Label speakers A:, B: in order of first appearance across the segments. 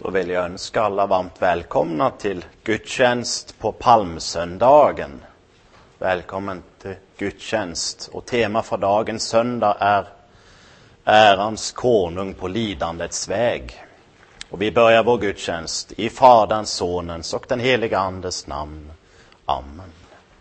A: Då vill jag önska alla varmt välkomna till gudstjänst på palmsöndagen. Välkommen till gudstjänst. Och tema för dagens söndag är ärans konung på lidandets väg. Och vi börjar vår gudstjänst i Faderns, Sonens och den heliga Andes namn. Amen.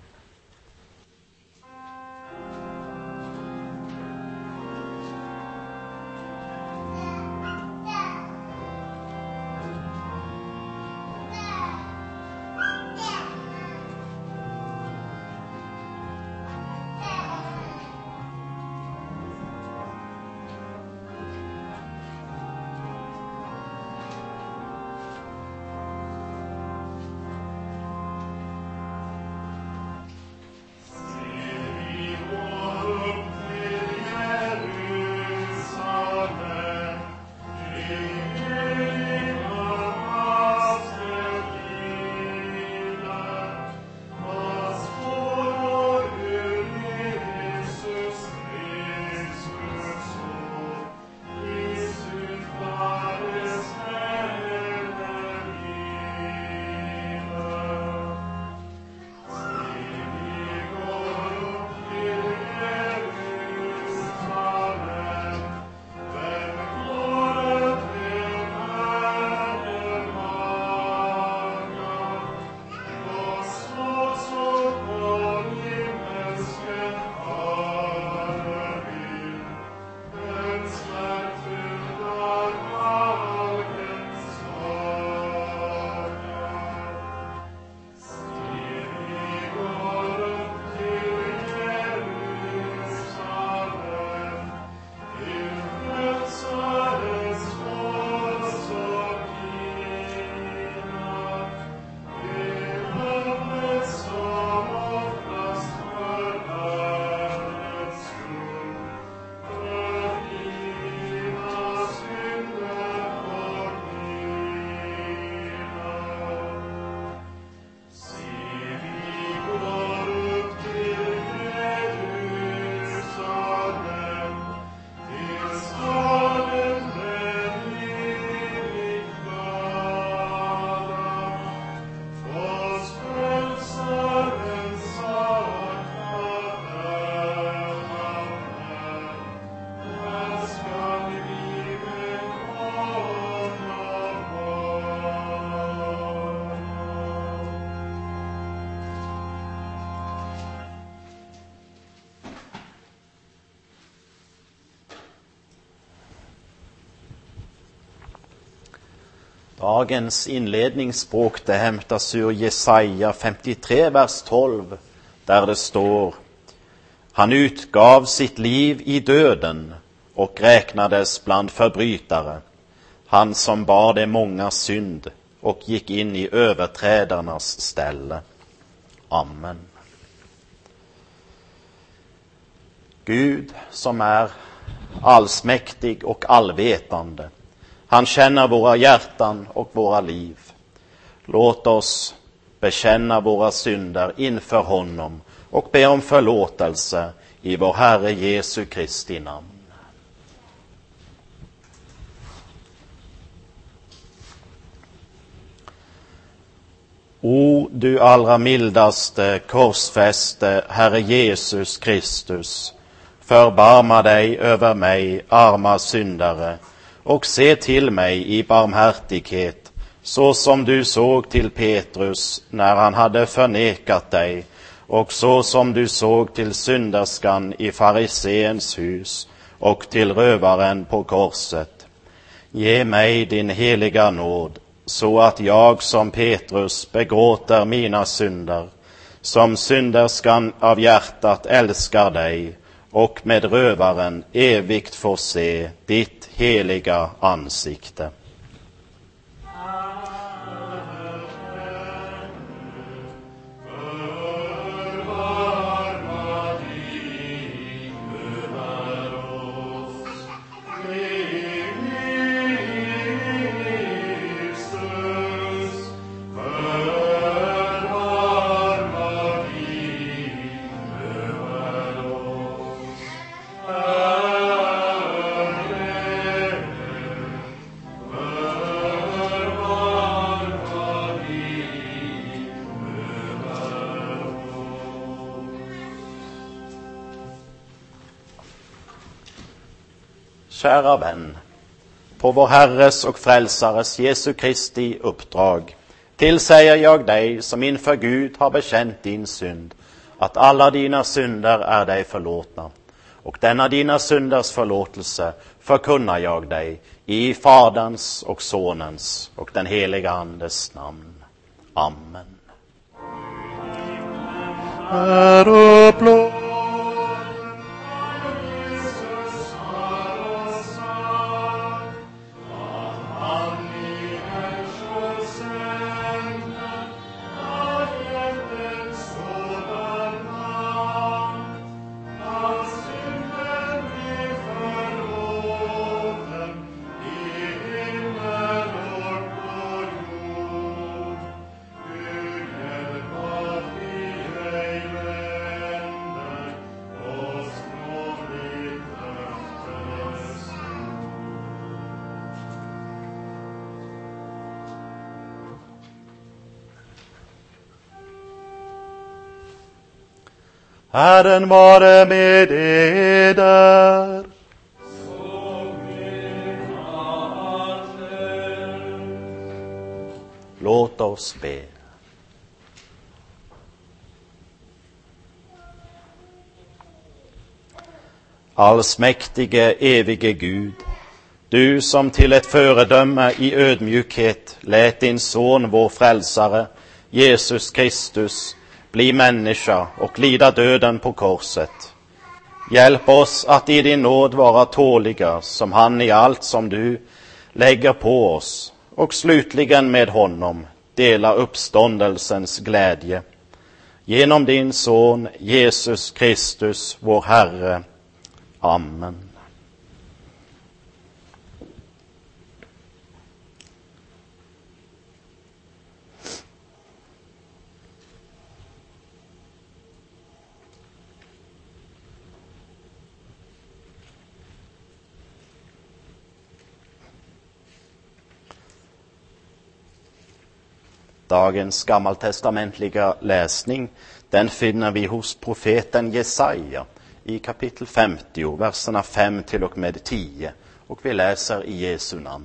A: Dagens inledningsspråk det hämtas ur Jesaja 53, vers 12, där det står: Han utgav sitt liv i döden och räknades bland förbrytare, han som bar de många synd och gick in i överträdarnas ställe. Amen. Gud som är allsmäktig och allvetande, han känner våra hjärtan och våra liv. Låt oss bekänna våra synder inför honom och be om förlåtelse i vår Herre Jesu Kristi namn. O du allra mildaste korsfäste Herre Jesus Kristus, förbarma dig över mig, arma syndare, och se till mig i barmhärtighet, så som du såg till Petrus när han hade förnekat dig, och så som du såg till synderskan i fariseens hus och till rövaren på korset. Ge mig din heliga nåd, så att jag som Petrus begråter mina synder, som synderskan av hjärtat älskar dig, och med rövaren evigt får se ditt heliga ansikte. kära vän, på vår Herres och Frälsares Jesu Kristi uppdrag tillsäger jag dig som inför Gud har bekänt din synd, att alla dina synder är dig förlåtna. Och denna dina synders förlåtelse förkunnar jag dig i Faderns och Sonens och den heliga Andes namn. Amen. Herren vare med eder. Låt oss be. Allsmäktige, evige Gud, du som till ett föredöme i ödmjukhet lät din son, vår frälsare, Jesus Kristus, bli människa och lida döden på korset. Hjälp oss att i din nåd vara tåliga som han i allt som du lägger på oss, och slutligen med honom dela uppståndelsens glädje. Genom din son Jesus Kristus, vår Herre. Amen. Dagens gammaltestamentliga läsning, den finner vi hos profeten Jesaja i kapitel 50, verserna 5 till och med 10, och vi läser i Jesu namn.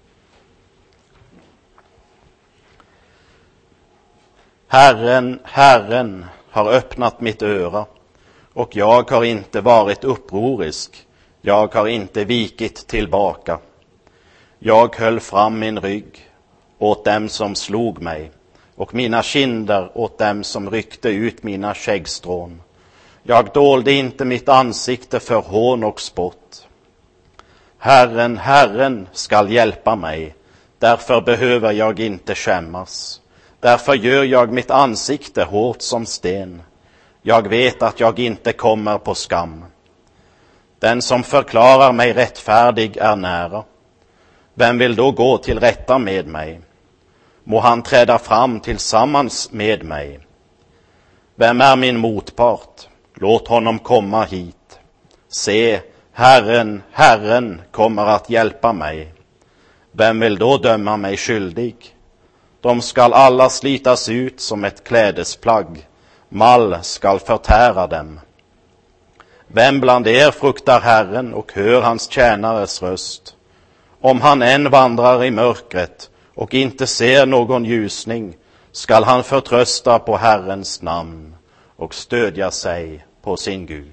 A: Herren, Herren har öppnat mitt öra, och jag har inte varit upprorisk, jag har inte vikit tillbaka. Jag höll fram min rygg åt dem som slog mig, och mina kinder åt dem som ryckte ut mina skäggstrån. Jag dolde inte mitt ansikte för hån och spott. Herren, Herren skall hjälpa mig, därför behöver jag inte skämmas. Därför gör jag mitt ansikte hårt som sten. Jag vet att jag inte kommer på skam. Den som förklarar mig rättfärdig är nära. Vem vill då gå till rätta med mig? Må han träda fram tillsammans med mig. Vem är min motpart? Låt honom komma hit. Se, Herren, Herren kommer att hjälpa mig. Vem vill då döma mig skyldig? De skall alla slitas ut som ett klädesplagg. Mall skall förtära dem. Vem bland er fruktar Herren och hör hans tjänares röst? Om han än vandrar i mörkret och inte ser någon ljusning, skall han förtrösta på Herrens namn och stödja sig på sin Gud.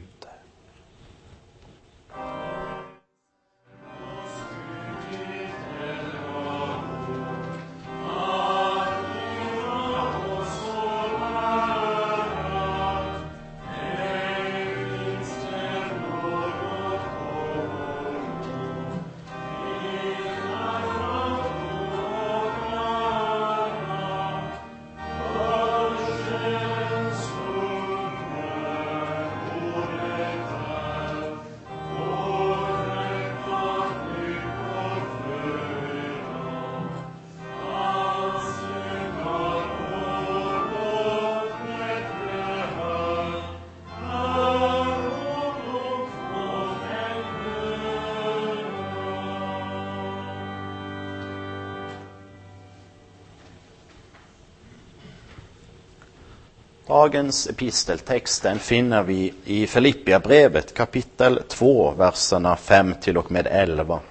A: Dagens episteltext den finner vi i Filipperbrevet kapitel 2, verserna 5 till och med 11.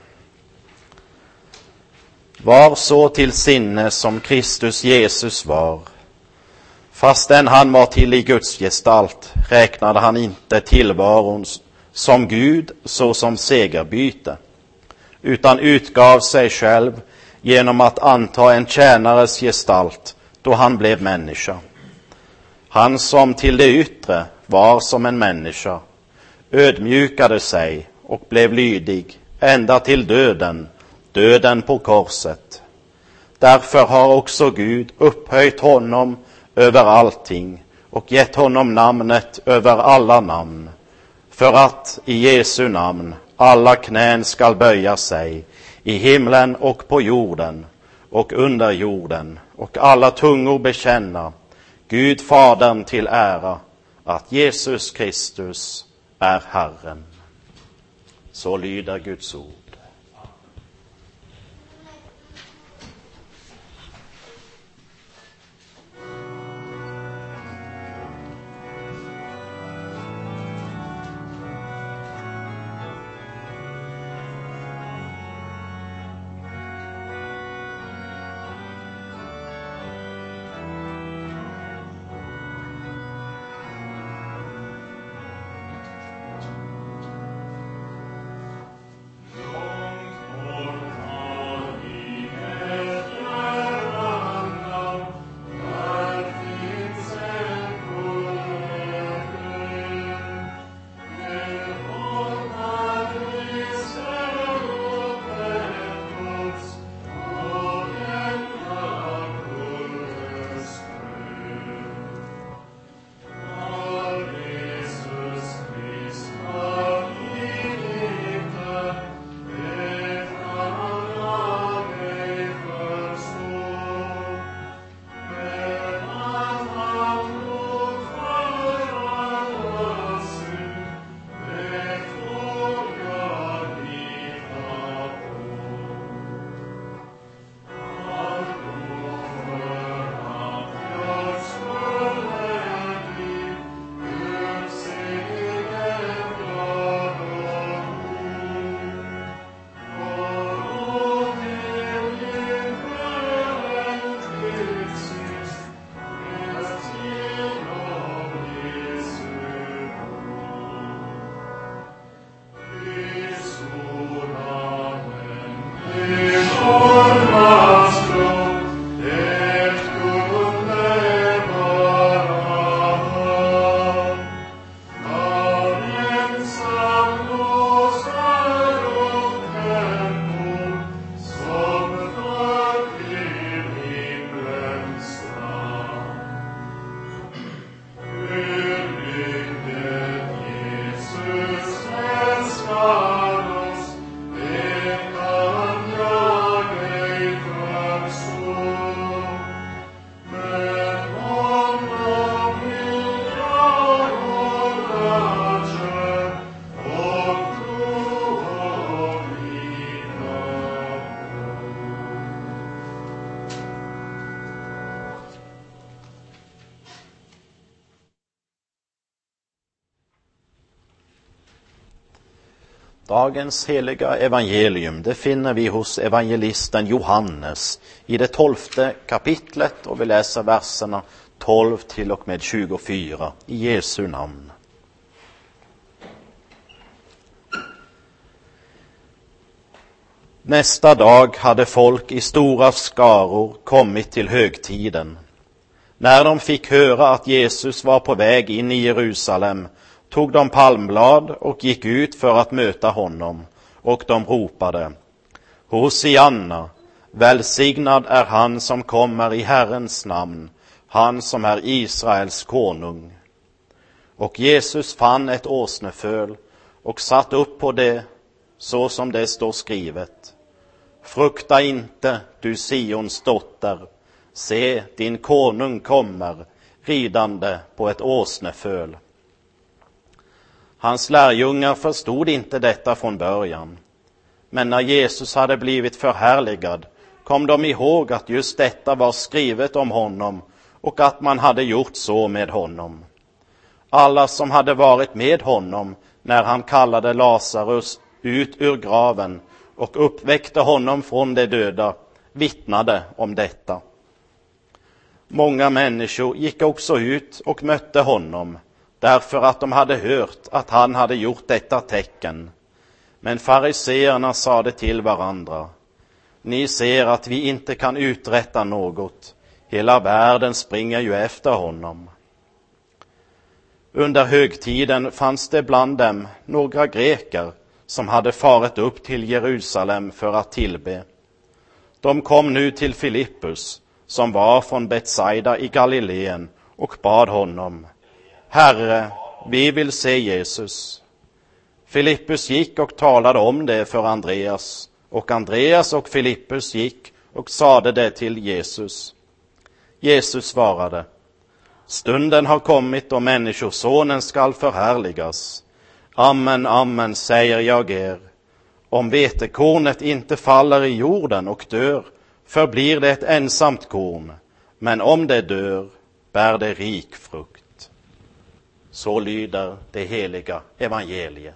A: Var så till sinne som Kristus Jesus var. Fastän han var till i Guds gestalt räknade han inte tillvaron som Gud så som segerbyte, utan utgav sig själv genom att anta en tjänares gestalt då han blev människa. Han som till det yttre var som en människa ödmjukade sig och blev lydig ända till döden på korset. Därför har också Gud upphöjt honom över allting och gett honom namnet över alla namn, för att i Jesu namn alla knän skall böja sig i himlen och på jorden och under jorden, och alla tungor bekänna Gud Fadern till ära att Jesus Kristus är Herren. Så lyder Guds ord. Dagens heliga evangelium, det finner vi hos evangelisten Johannes i det 12:e kapitlet, och vi läser verserna 12 till och med 24 i Jesu namn. Nästa dag hade folk i stora skaror kommit till högtiden. När de fick höra att Jesus var på väg in i Jerusalem tog de palmblad och gick ut för att möta honom, och de ropade: Hosianna, välsignad är han som kommer i Herrens namn, han som är Israels konung. Och Jesus fann ett åsneföl och satt upp på det, så som det står skrivet: Frukta inte, du Sions dotter, se, din konung kommer, ridande på ett åsneföl. Hans lärjungar förstod inte detta från början. Men när Jesus hade blivit förhärligad kom de ihåg att just detta var skrivet om honom och att man hade gjort så med honom. Alla som hade varit med honom när han kallade Lazarus ut ur graven och uppväckte honom från de döda vittnade om detta. Många människor gick också ut och mötte honom därför att de hade hört att han hade gjort detta tecken. Men fariseerna sade till varandra: ni ser att vi inte kan uträtta något. Hela världen springer ju efter honom. Under högtiden fanns det bland dem några greker som hade farit upp till Jerusalem för att tillbe. De kom nu till Filippus, som var från Betsaida i Galileen, och bad honom: Herre, vi vill se Jesus. Filippus gick och talade om det för Andreas, och Andreas och Filippus gick och sade det till Jesus. Jesus svarade: stunden har kommit och människosonen skall förhärligas. Amen, amen, säger jag er. Om vetekornet inte faller i jorden och dör, förblir det ett ensamt korn. Men om det dör, bär det rik frukt. Så lyder det heliga evangeliet.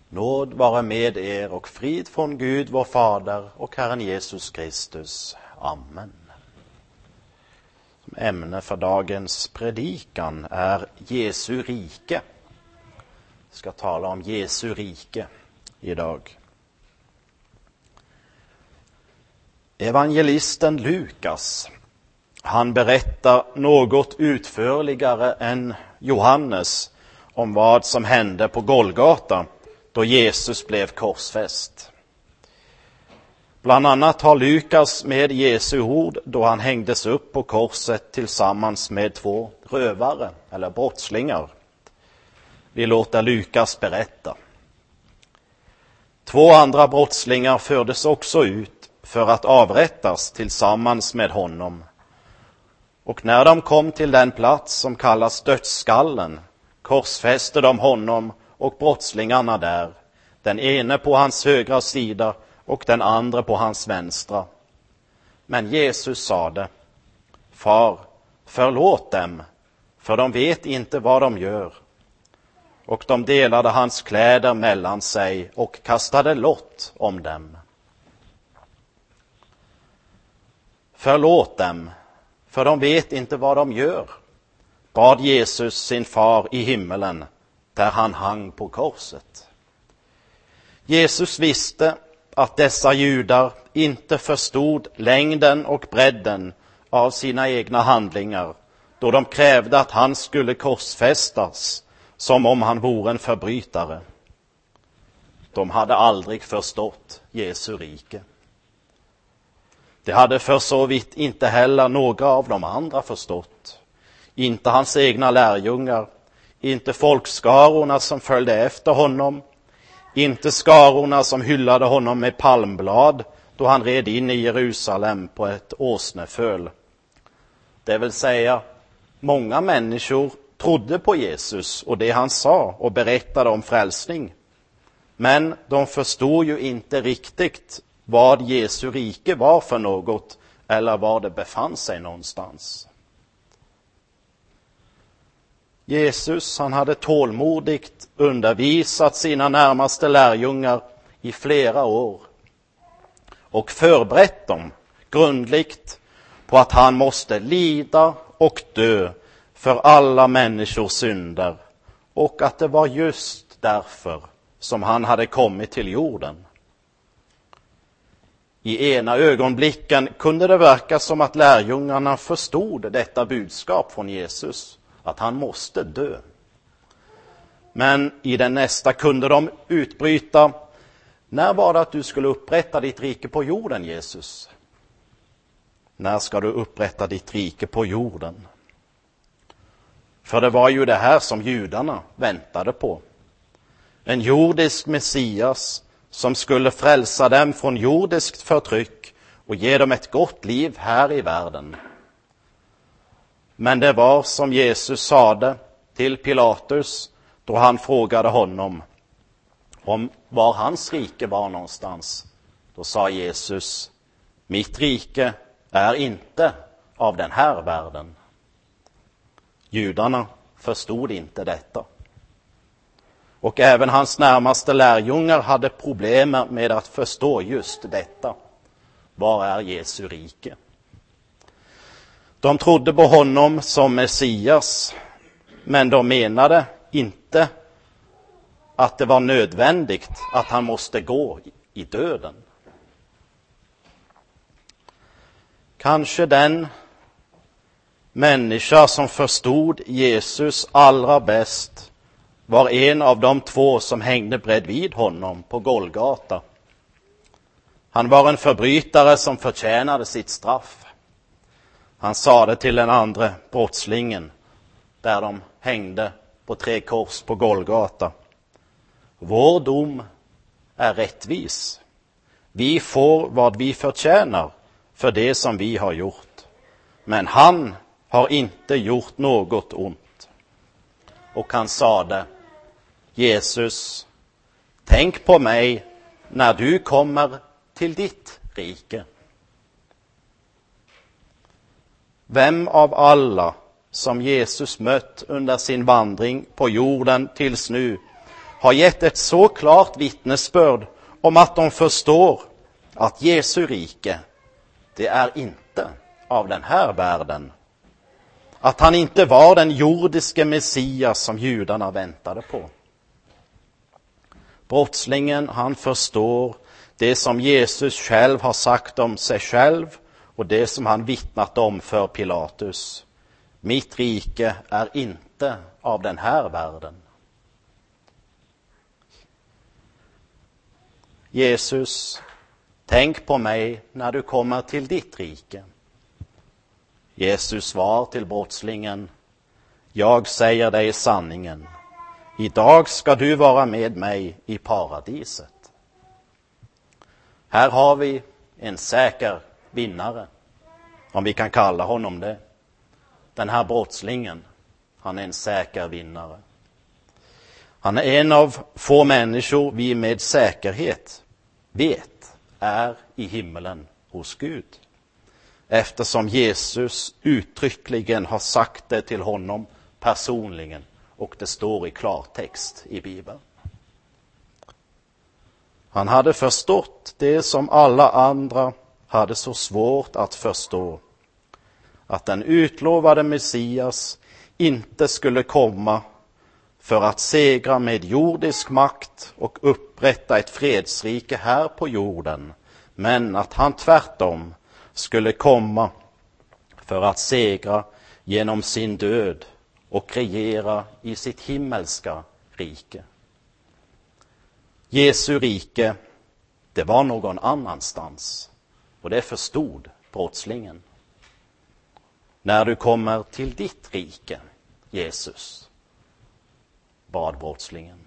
A: Nåd vare med er och frid från Gud vår Fader och Herren Jesus Kristus. Amen. Ämne för dagens predikan är Jesu rike. Jag ska tala om Jesu rike idag. Evangelisten Lukas, han berättar något utförligare än Johannes om vad som hände på Golgata då Jesus blev korsfäst. Bland annat har Lukas med Jesu ord då han hängdes upp på korset tillsammans med 2 rövare eller brottslingar. Vi låter Lukas berätta. 2 andra brottslingar fördes också ut för att avrättas tillsammans med honom. Och när de kom till den plats som kallas dödsskallen korsfäste de honom och brottslingarna där, den ene på hans högra sida och den andra på hans vänstra. Men Jesus sade: Far, förlåt dem, för de vet inte vad de gör. Och de delade hans kläder mellan sig och kastade lott om dem. Förlåt dem, för de vet inte vad de gör, bad Jesus sin far i himmelen där han hang på korset. Jesus visste att dessa judar inte förstod längden och bredden av sina egna handlingar då de krävde att han skulle korsfästas som om han vore en förbrytare. De hade aldrig förstått Jesu rike. Det hade för så vitt inte heller några av de andra förstått. Inte hans egna lärjungar, inte folkskarorna som följde efter honom, inte skarorna som hyllade honom med palmblad då han red in i Jerusalem på ett åsneföl. Det vill säga, många människor trodde på Jesus och det han sa och berättade om frälsning. Men de förstod ju inte riktigt vad Jesu rike var för något eller var det befann sig någonstans. Jesus, han hade tålmodigt undervisat sina närmaste lärjungar i flera år och förberett dem grundligt på att han måste lida och dö för alla människors synder och att det var just därför som han hade kommit till jorden. I ena ögonblicken kunde det verka som att lärjungarna förstod detta budskap från Jesus, att han måste dö. Men i den nästa kunde de utbryta: när var det att du skulle upprätta ditt rike på jorden, Jesus? När ska du upprätta ditt rike på jorden? För det var ju det här som judarna väntade på. En jordisk Messias som skulle frälsa dem från jordiskt förtryck och ge dem ett gott liv här i världen. Men det var som Jesus sade till Pilatus då han frågade honom om var hans rike var någonstans. Då sa Jesus: mitt rike är inte av den här världen. Judarna förstod inte detta. Och även hans närmaste lärjungar hade problem med att förstå just detta. Var är Jesu rike? De trodde på honom som Messias, men de menade inte att det var nödvändigt att han måste gå i döden. Kanske den människa som förstod Jesus allra bäst var en av de 2 som hängde bredvid honom på Golgata. Han var en förbrytare som förtjänade sitt straff. Han sade till den andra brottslingen där de hängde på 3 kors på Golgata: vår dom är rättvis. Vi får vad vi förtjänar för det som vi har gjort. Men han har inte gjort något ont. Och han sade: Jesus, tänk på mig när du kommer till ditt rike. Vem av alla som Jesus mött under sin vandring på jorden tills nu har gett ett så klart vittnesbörd om att de förstår att Jesu rike, det är inte av den här världen. Att han inte var den jordiske Messias som judarna väntade på. Brottslingen, han förstår det som Jesus själv har sagt om sig själv och det som han vittnat om för Pilatus. Mitt rike är inte av den här världen. Jesus, tänk på mig när du kommer till ditt rike. Jesus svar till brottslingen, jag säger dig sanningen. Idag ska du vara med mig i paradiset. Här har vi en säker vinnare, om vi kan kalla honom det. Den här brottslingen, han är en säker vinnare. Han är en av få människor vi med säkerhet vet är i himmelen hos Gud. Eftersom Jesus uttryckligen har sagt det till honom personligen och det står i klartext i Bibeln. Han hade förstått det som alla andra hade så svårt att förstå. Att den utlovade Messias inte skulle komma för att segra med jordisk makt och upprätta ett fredsrike här på jorden, men att han tvärtom skulle komma för att segra genom sin död och regera i sitt himmelska rike. Jesu rike, det var någon annanstans, och det förstod brottslingen. När du kommer till ditt rike, Jesus, bad brottslingen.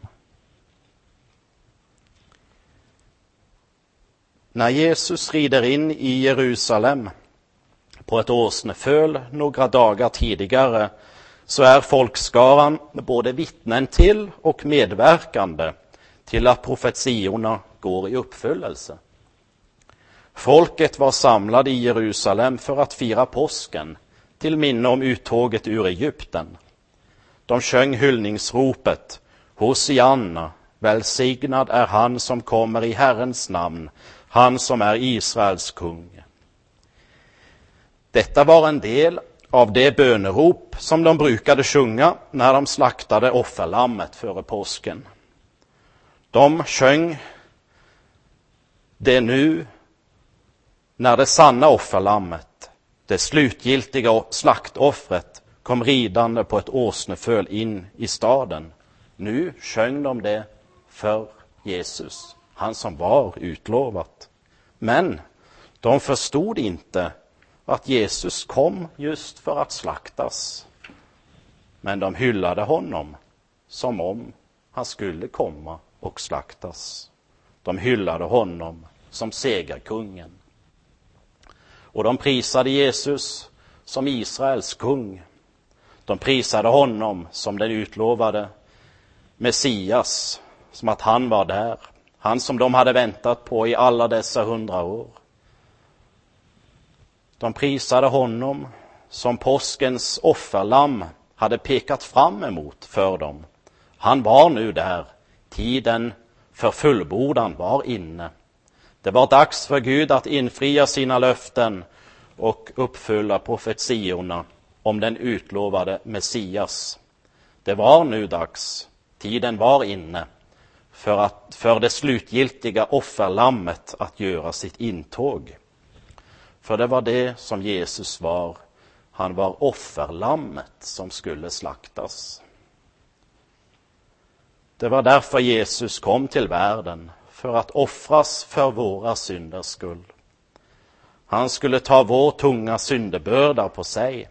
A: När Jesus rider in i Jerusalem på ett åsneföl några dagar tidigare, så är folkskaran både vittnen till och medverkande till att profetiorna går i uppfyllelse. Folket var samlade i Jerusalem för att fira påsken till minne om uttåget ur Egypten. De sjöng hyllningsropet, Hosianna, välsignad är han som kommer i Herrens namn, han som är Israels kung. Detta var en del av det bönerop som de brukade sjunga när de slaktade offerlammet före påsken. De sjöng det nu när det sanna offerlammet, det slutgiltiga slaktoffret, kom ridande på ett åsneföl in i staden. Nu sjöng de det för Jesus, han som var utlovat. Men de förstod inte att Jesus kom just för att slaktas. Men de hyllade honom som om han skulle komma och slaktas. De hyllade honom som segerkungen. Och de prisade Jesus som Israels kung. De prisade honom som den utlovade Messias, som att han var där. Han som de hade väntat på i alla dessa 100 år. De prisade honom som påskens offerlamm hade pekat fram emot för dem. Han var nu där. Tiden för fullbordan var inne. Det var dags för Gud att infria sina löften och uppfylla profetiorna om den utlovade Messias. Det var nu dags. Tiden var inne för det slutgiltiga offerlammet att göra sitt intåg. För det var det som Jesus var. Han var offerlammet som skulle slaktas. Det var därför Jesus kom till världen, för att offras för våra synders skull. Han skulle ta vår tunga syndebörda på sig.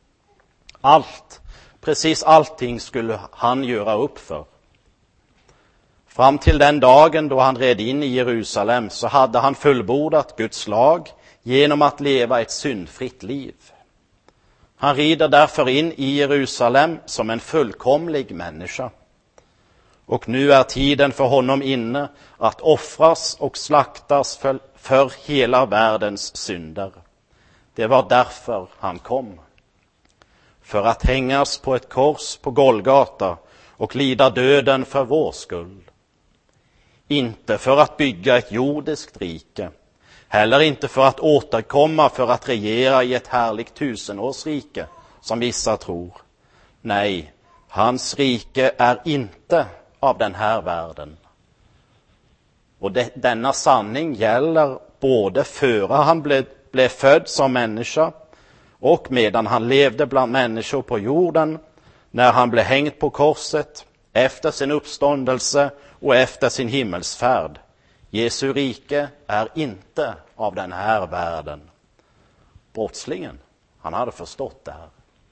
A: Precis allting skulle han göra upp för. Fram till den dagen då han red in i Jerusalem så hade han fullbordat Guds lag genom att leva ett syndfritt liv. Han rider därför in i Jerusalem som en fullkomlig människa. Och nu är tiden för honom inne att offras och slaktas för hela världens synder. Det var därför han kom. För att hängas på ett kors på Golgata och lida döden för vår skull. Inte för att bygga ett jordiskt rike, heller inte för att återkomma för att regera i ett härligt tusenårsrike, som vissa tror. Nej, hans rike är inte av den här världen. Och denna sanning gäller både före han blev född som människa och medan han levde bland människor på jorden, när han blev hängd på korset, efter sin uppståndelse och efter sin himmelsfärd. Jesu rike är inte av den här världen. Brottslingen, han hade förstått det här.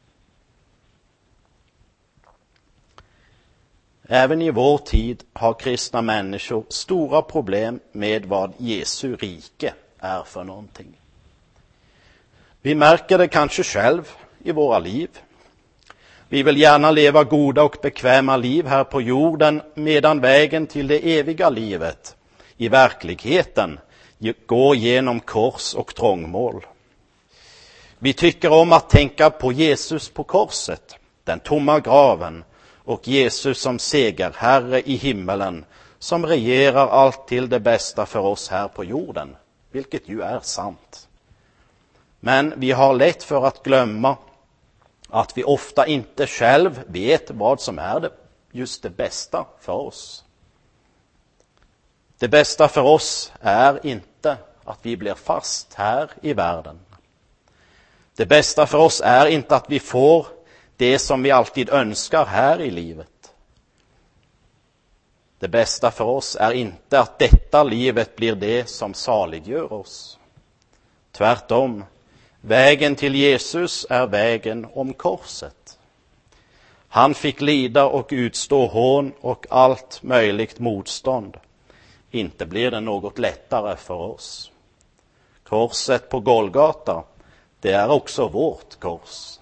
A: Även i vår tid har kristna människor stora problem med vad Jesu rike är för någonting. Vi märker det kanske själv i våra liv. Vi vill gärna leva goda och bekväma liv här på jorden, medan vägen till det eviga livet i verkligheten går genom kors och trångmål. Vi tycker om att tänka på Jesus på korset, den tomma graven, och Jesus som segerherre i himmelen, som regerar allt till det bästa för oss här på jorden, vilket ju är sant. Men vi har lätt för att glömma att vi ofta inte själv vet vad som är just det bästa för oss. Det bästa för oss är inte att vi blir fast här i världen. Det bästa för oss är inte att vi får det som vi alltid önskar här i livet. Det bästa för oss är inte att detta livet blir det som saliggör oss. Tvärtom, vägen till Jesus är vägen om korset. Han fick lida och utstå hån och allt möjligt motstånd. Inte blir det något lättare för oss. Korset på Golgata, det är också vårt kors.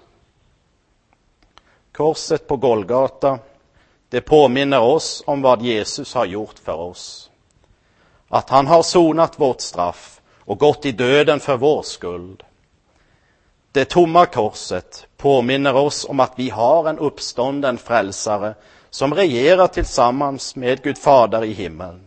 A: Korset på Golgata, det påminner oss om vad Jesus har gjort för oss. Att han har sonat vårt straff och gått i döden för vår skuld. Det tomma korset påminner oss om att vi har en uppstånden frälsare som regerar tillsammans med Gud Fader i himlen.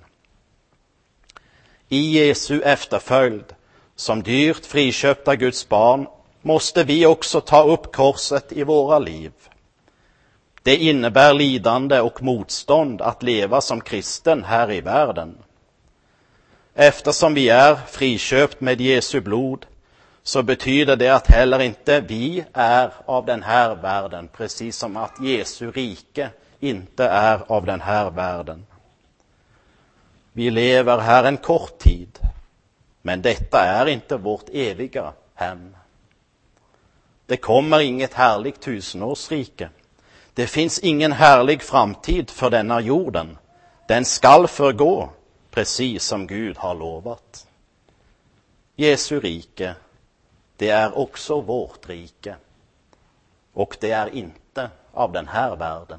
A: I Jesu efterföljd, som dyrt friköpta Guds barn, måste vi också ta upp korset i våra liv. Det innebär lidande och motstånd att leva som kristen här i världen. Eftersom vi är friköpt med Jesu blod, så betyder det att heller inte vi är av den här världen, precis som att Jesu rike inte är av den här världen. Vi lever här en kort tid, men detta är inte vårt eviga hem. Det kommer inget härligt tusenårsrike. Det finns ingen härlig framtid för denna jorden. Den skall förgå, precis som Gud har lovat. Jesu rike, det är också vårt rike. Och det är inte av den här världen.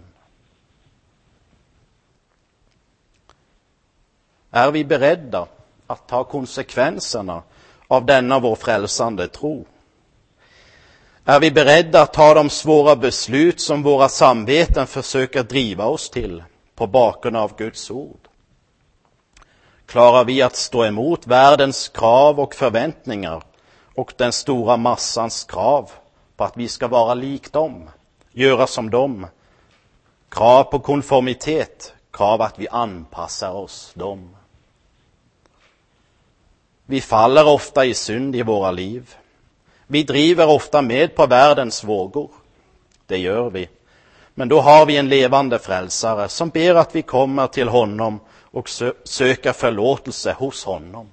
A: Är vi beredda att ta konsekvenserna av denna vår frälsande tro? Är vi beredda att ta de svåra beslut som våra samveten försöker driva oss till på bakgrund av Guds ord? Klarar vi att stå emot världens krav och förväntningar och den stora massans krav på att vi ska vara lik dem, göra som dem? Krav på konformitet, krav att vi anpassar oss dem. Vi faller ofta i synd i våra liv. Vi driver ofta med på världens vågor. Det gör vi. Men då har vi en levande frälsare som ber att vi kommer till honom och söker förlåtelse hos honom.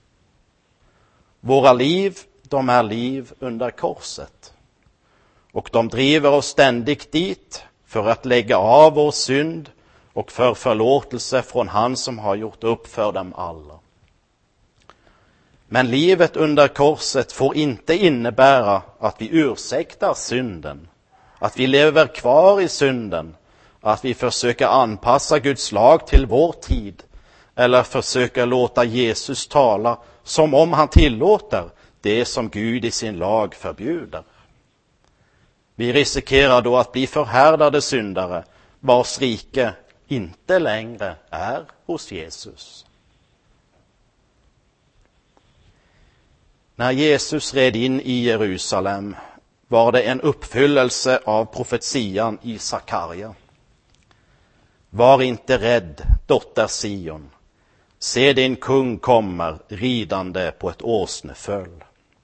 A: Våra liv, de är liv under korset. Och de driver oss ständigt dit för att lägga av vår synd och för förlåtelse från han som har gjort upp för dem alla. Men livet under korset får inte innebära att vi ursäktar synden, att vi lever kvar i synden, att vi försöker anpassa Guds lag till vår tid eller försöker låta Jesus tala som om han tillåter det som Gud i sin lag förbjuder. Vi riskerar då att bli förhärdade syndare vars rike inte längre är hos Jesus. När Jesus red in i Jerusalem var det en uppfyllelse av profetian i Sakaria. Var inte rädd, dotter Sion. Se, din kung kommer ridande på ett åsneföl.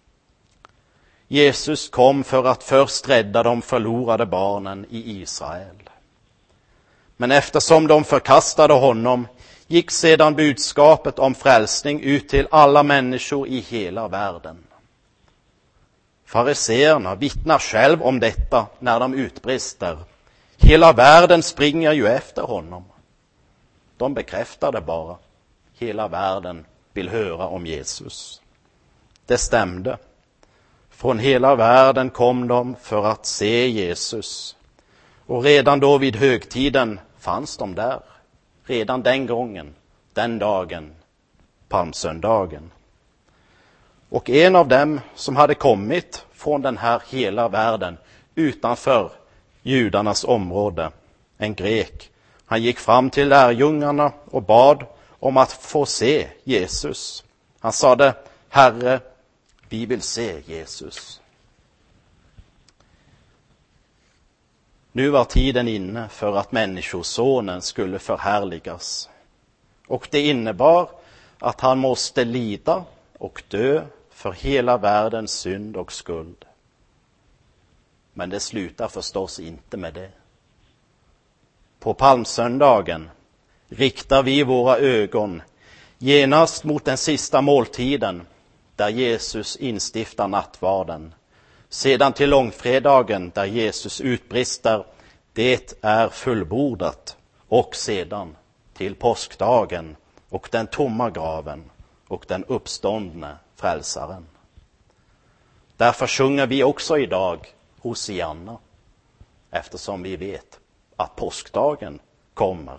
A: Jesus kom för att först rädda de förlorade barnen i Israel. Men eftersom de förkastade honom gick sedan budskapet om frälsning ut till alla människor i hela världen. Fariseerna vittnar själv om detta när de utbrister: hela världen springer ju efter honom. De bekräftade bara: hela världen vill höra om Jesus. Det stämde. Från hela världen kom de för att se Jesus. Och redan då vid högtiden fanns de där. Redan den gången, den dagen, palmsöndagen. Och en av dem som hade kommit från den här hela världen utanför judarnas område, en grek, han gick fram till lärjungarna och bad om att få se Jesus. Han sade: Herre, vi vill se Jesus. Nu var tiden inne för att människosonen skulle förhärligas. Och det innebar att han måste lida och dö för hela världens synd och skuld. Men det slutar förstås inte med det. På palmsöndagen riktar vi våra ögon genast mot den sista måltiden där Jesus instiftar nattvarden. Sedan till långfredagen där Jesus utbrister: det är fullbordat. Och sedan till påskdagen och den tomma graven och den uppståndne frälsaren. Därför sjunger vi också idag Hosianna, eftersom vi vet att påskdagen kommer.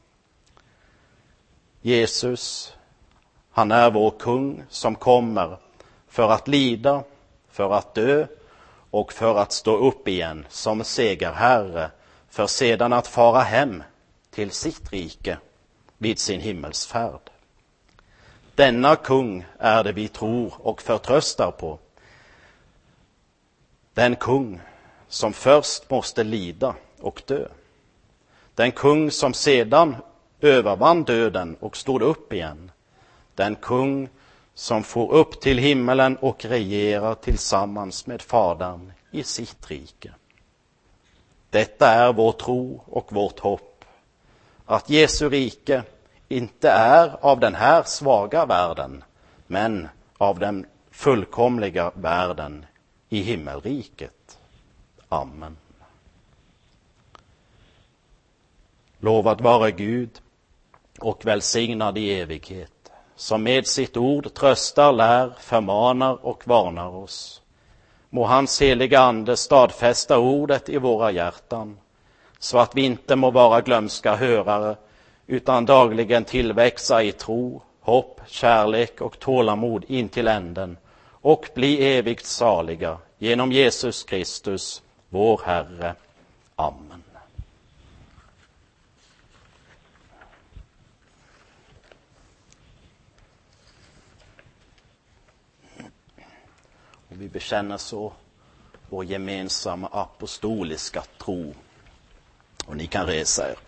A: Jesus, han är vår kung som kommer för att lida, för att dö och för att stå upp igen som segerherre, för sedan att fara hem till sitt rike vid sin himmelsfärd. Denna kung är det vi tror och förtröstar på. Den kung som först måste lida och dö. Den kung som sedan övervann döden och stod upp igen. Den kung som får upp till himmelen och regerar tillsammans med Fadern i sitt rike. Detta är vår tro och vårt hopp, att Jesu rike inte är av den här svaga världen, men av den fullkomliga världen i himmelriket. Amen. Lovad vare Gud och välsignad i evighet, som med sitt ord tröstar, lär, förmanar och varnar oss. Må hans heliga ande stadfästa ordet i våra hjärtan, så att vi inte må vara glömska hörare, utan dagligen tillväxa i tro, hopp, kärlek och tålamod in till änden, och bli evigt saliga genom Jesus Kristus, vår Herre. Amen. Och vi bekänner så vår gemensamma apostoliska tro. Och ni kan resa er.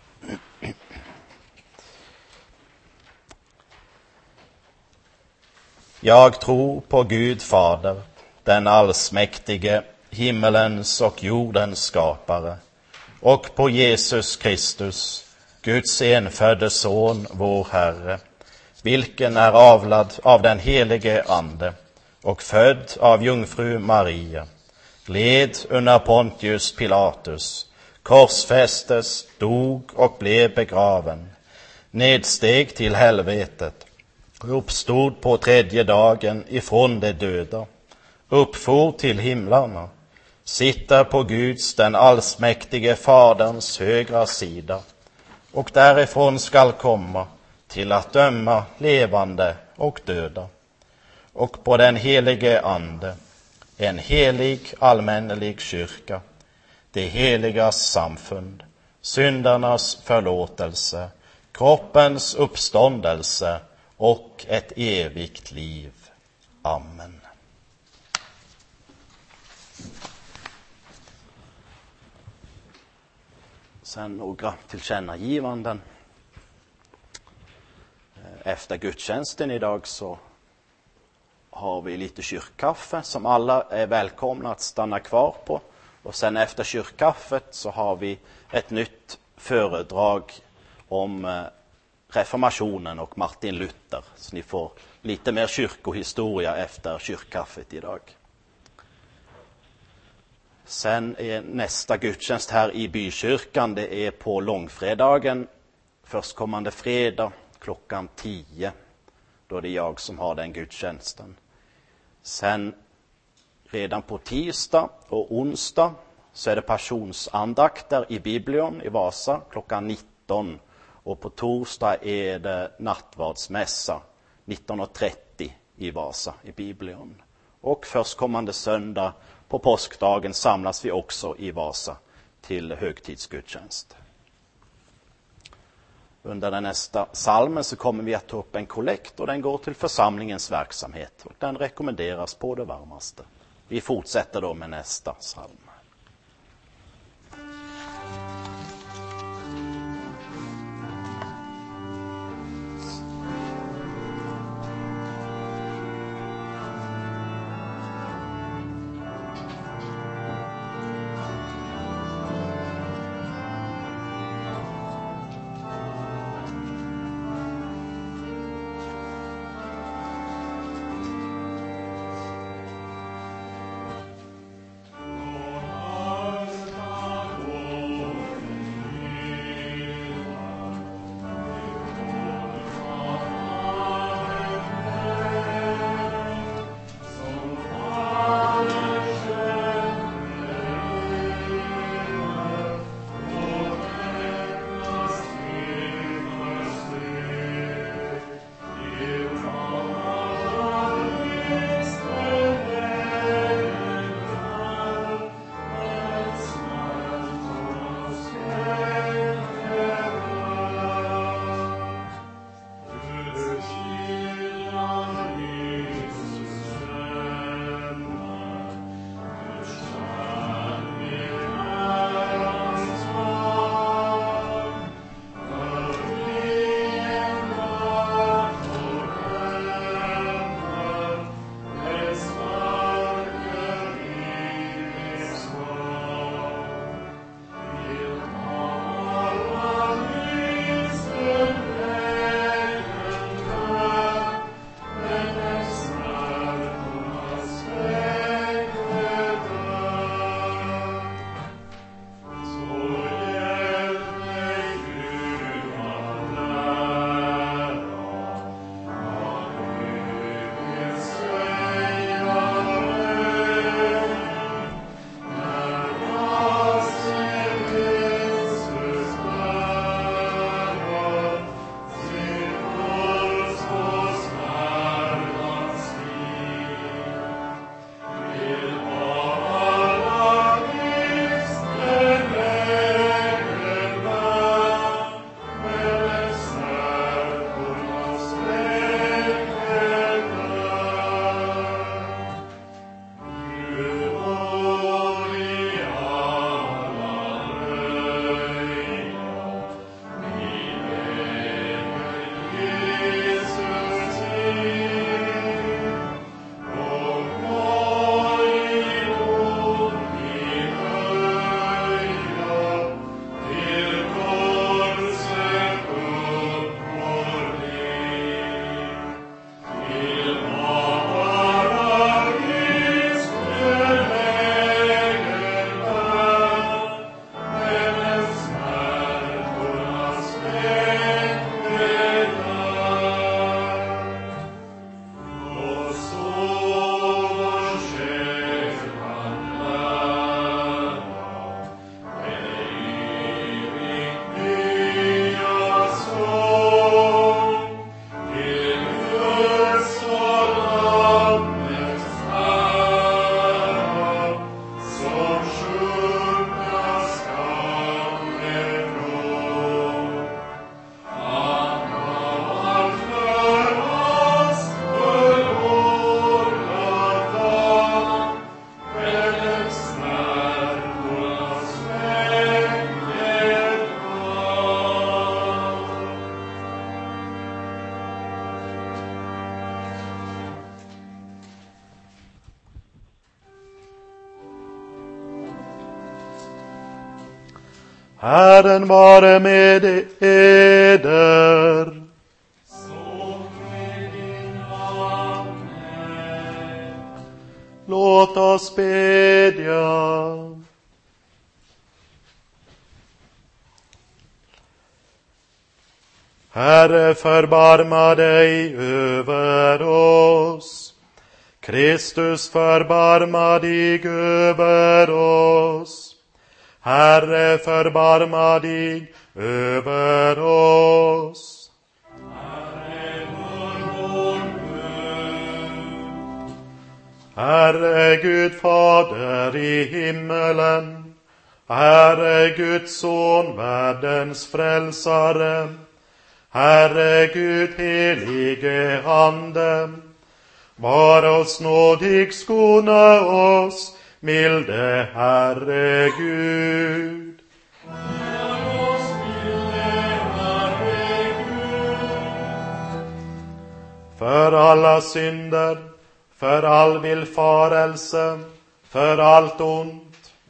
A: Jag tror på Gud Fader, den allsmäktige, himmelens och jordens skapare, och på Jesus Kristus, Guds enfödde son, vår Herre, vilken är avlad av den helige Ande och född av jungfru Maria, led under Pontius Pilatus, korsfästes, dog och blev begraven, nedsteg till helvetet, uppstod på tredje dagen ifrån de döda, uppfor till himlarna, sitter på Guds, den allsmäktige Faderns högra sida, och därifrån skall komma till att döma levande och döda. Och på den helige Ande, en helig allmännelig kyrka, det heligas samfund, syndarnas förlåtelse, kroppens uppståndelse och ett evigt liv. Amen. Sen några tillkännagivanden. Efter gudstjänsten idag så har vi lite kyrkkaffe som alla är välkomna att stanna kvar på. Och sen efter kyrkkaffet så har vi ett nytt föredrag om reformationen och Martin Luther. Så ni får lite mer kyrkohistoria efter kyrkkaffet idag. Sen är nästa gudstjänst här i bykyrkan, det är på långfredagen, förstkommande fredag klockan 10. Då är det jag som har den gudstjänsten. Sen redan på tisdag och onsdag så är det passionsandakter i Biblion i Vasa klockan 19. Och på torsdag är det nattvardsmässa 19.30 i Vasa i Biblion. Och förstkommande söndag på påskdagen samlas vi också i Vasa till högtidsgudstjänst. Under den nästa psalmen så kommer vi att ta upp en kollekt och den går till församlingens verksamhet. Och den rekommenderas på det varmaste. Vi fortsätter då med nästa psalm. Herren vare med eder. Låt oss bedja. Herre, förbarma dig över oss. Kristus, förbarma dig över oss. Herre, förbarma dig över oss. Herre, vår Gud. Herre Gud, Fader i himmelen. Herre Guds son, världens frälsare. Herre Gud, helige Ande, var oss nådig, skona oss, milde Herre Gud. Var oss milde Herre Gud. För alla synder, för all villfarelse, för allt ont.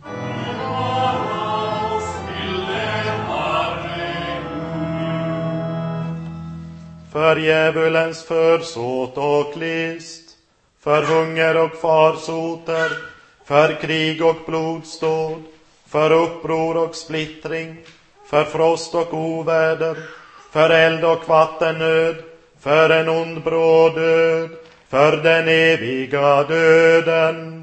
A: För djävulens försåt och list, för hunger och farsoter, för krig och blodståd, för uppror och splittring, för frost och oväder, för eld och vattennöd, för en ond bråd död, för den eviga döden.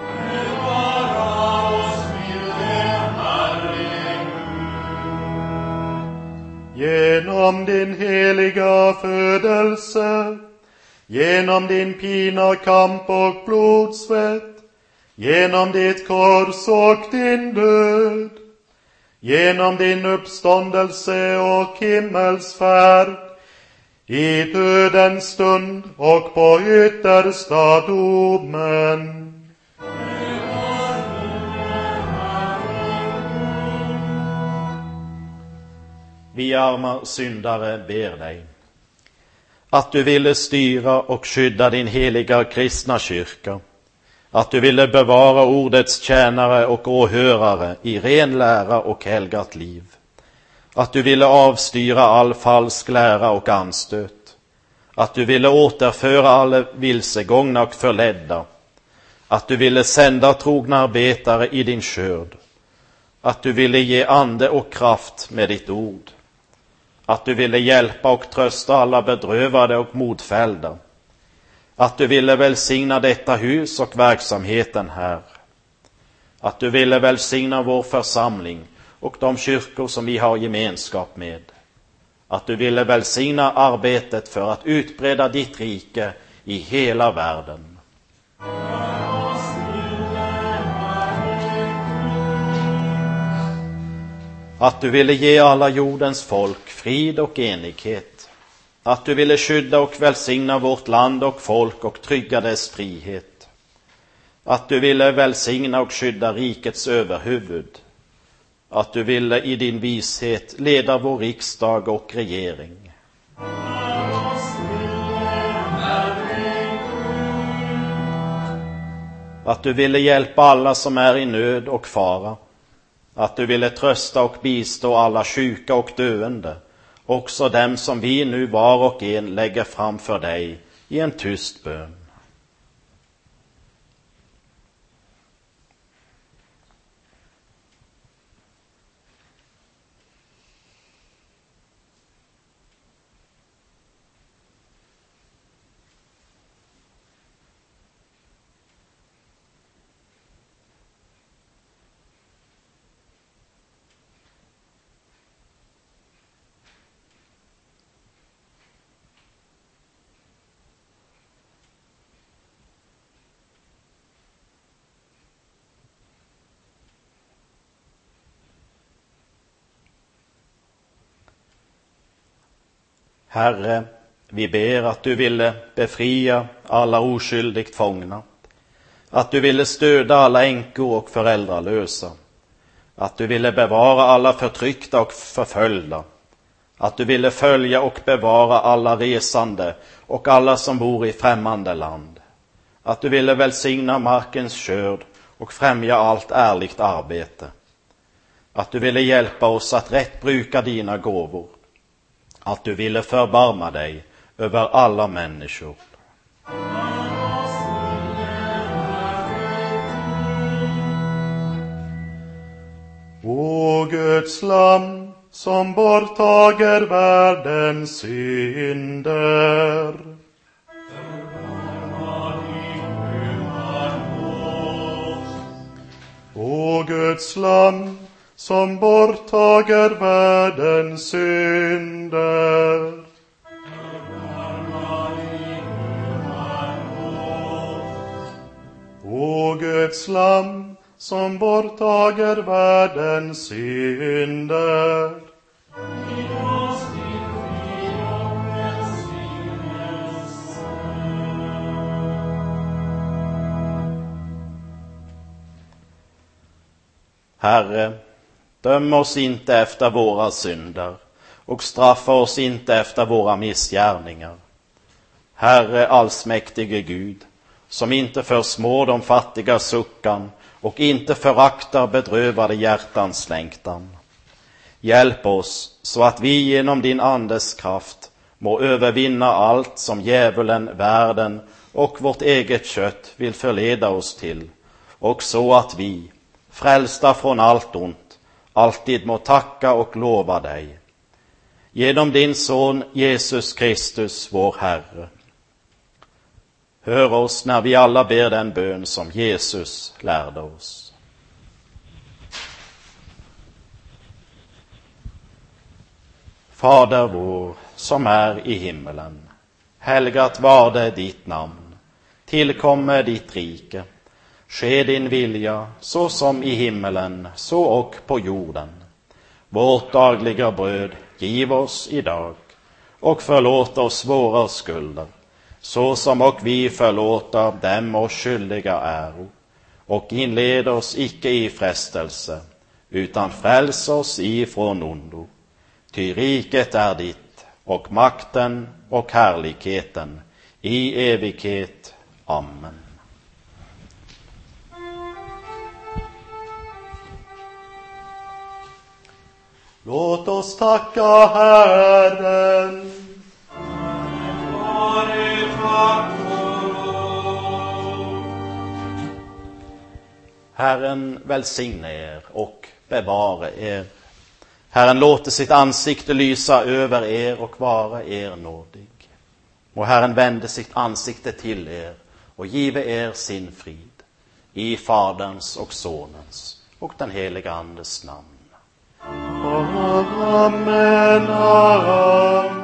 A: Genom din heliga födelse, genom din pina, kamp och blodsvett, genom ditt kors och din död, genom din uppståndelse och himmelsfärd, i dödens stund och på yttersta domen. Vi arma syndare ber dig att du ville styra och skydda din heliga kristna kyrka, att du ville bevara ordets tjänare och åhörare i ren lära och helgat liv, att du ville avstyra all falsk lära och anstöt, att du ville återföra alla vilsegångna och förledda, att du ville sända trogna arbetare i din skörd, att du ville ge ande och kraft med ditt ord, att du ville hjälpa och trösta alla bedrövade och modfällda, att du ville välsigna detta hus och verksamheten här, att du ville välsigna vår församling och de kyrkor som vi har gemenskap med, att du ville välsigna arbetet för att utbreda ditt rike i hela världen. Att du ville ge alla jordens folk frid och enighet, att du ville skydda och välsigna vårt land och folk och trygga dess frihet, att du ville välsigna och skydda rikets överhuvud, att du ville i din vishet leda vår riksdag och regering. Att du ville hjälpa alla som är i nöd och fara, att du ville trösta och bistå alla sjuka och döende, också dem som vi nu var och en lägger framför dig i en tyst bön. Herre, vi ber att du ville befria alla oskyldigt fångna, att du ville stödja alla änkor och föräldralösa, att du ville bevara alla förtryckta och förföljda, att du ville följa och bevara alla resande och alla som bor i främmande land, att du ville välsigna markens skörd och främja allt ärligt arbete, att du ville hjälpa oss att rätt bruka dina gåvor, att du ville förbarma dig över alla människor. O Guds lamm, som borttager världens synder. O Guds lamm, som borttager världens synder. O Guds lamm, som borttager världens synder. Herre, döm oss inte efter våra synder och straffa oss inte efter våra missgärningar. Herre, allsmäktige Gud, som inte försmår de fattiga suckan och inte föraktar bedrövade hjärtans längtan. Hjälp oss så att vi genom din andes kraft må övervinna allt som djävulen, världen och vårt eget kött vill förleda oss till, och så att vi, frälsta från allt ont, alltid må tacka och lova dig. Genom din son Jesus Kristus, vår Herre. Hör oss när vi alla ber den bön som Jesus lärde oss. Fader vår, som är i himmelen, helgat varde ditt namn. Tillkommer ditt rike. Ske din vilja, så som i himmelen, så och på jorden. Vårt dagliga bröd giv oss idag, och förlåt oss våra skulder, så som och vi förlåter dem oss skyldiga äro. Och inled oss icke i frestelse, utan fräls oss ifrån ondo. Ty riket är ditt, och makten och härligheten i evighet. Amen. Låt oss tacka Herren. Herren välsigne er och bevare er. Herren låter sitt ansikte lysa över er och vara er nådig. Och Herren vände sitt ansikte till er och give er sin frid. I Faderns och Sonens och den heliga Andes namn. Amen, amen.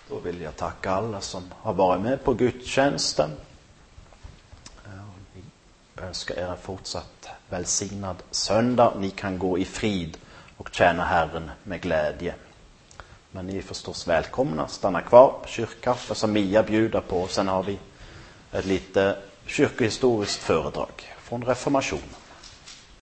A: Då vill jag tacka alla som har varit med på gudstjänsten. Vi önskar er en fortsatt välsignad söndag. Ni kan gå i frid och tjäna Herren med glädje. Men ni är förstås välkomna. Stanna kvar på kyrkkaffe som Mia bjuder på. Sen har vi ett lite kyrkohistoriskt föredrag från reformationen.